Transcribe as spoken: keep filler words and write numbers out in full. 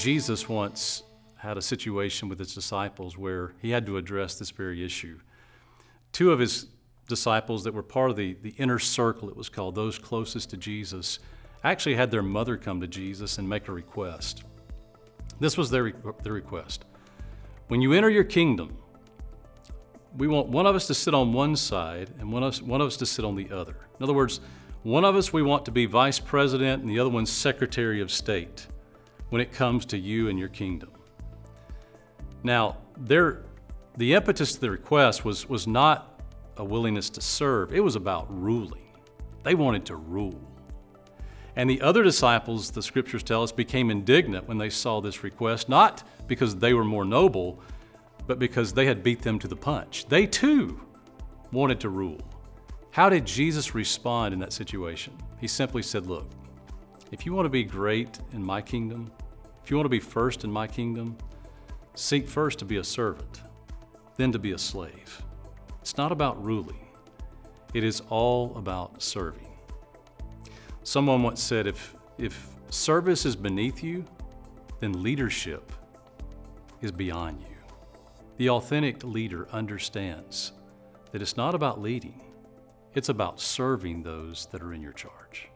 Jesus once had a situation with his disciples where he had to address this very issue. Two of his disciples that were part of the, the inner circle, it was called, those closest to Jesus, actually had their mother come to Jesus and make a request. This was their, their request. When you enter your kingdom, we want one of us to sit on one side and one of us, one of us to sit on the other. In other words, one of us we want to be vice president and the other one's secretary of state when it comes to you and your kingdom. Now, their, the impetus to the request was, was not a willingness to serve. It was about ruling. They wanted to rule. And the other disciples, the scriptures tell us, became indignant when they saw this request, not because they were more noble, but because they had beat them to the punch. They too wanted to rule. How did Jesus respond in that situation? He simply said, look, if you want to be great in my kingdom, if you want to be first in my kingdom, seek first to be a servant, then to be a slave. It's not about ruling. It is all about serving. Someone once said, if, if service is beneath you, then leadership is beyond you. The authentic leader understands that it's not about leading, it's about serving those that are in your charge.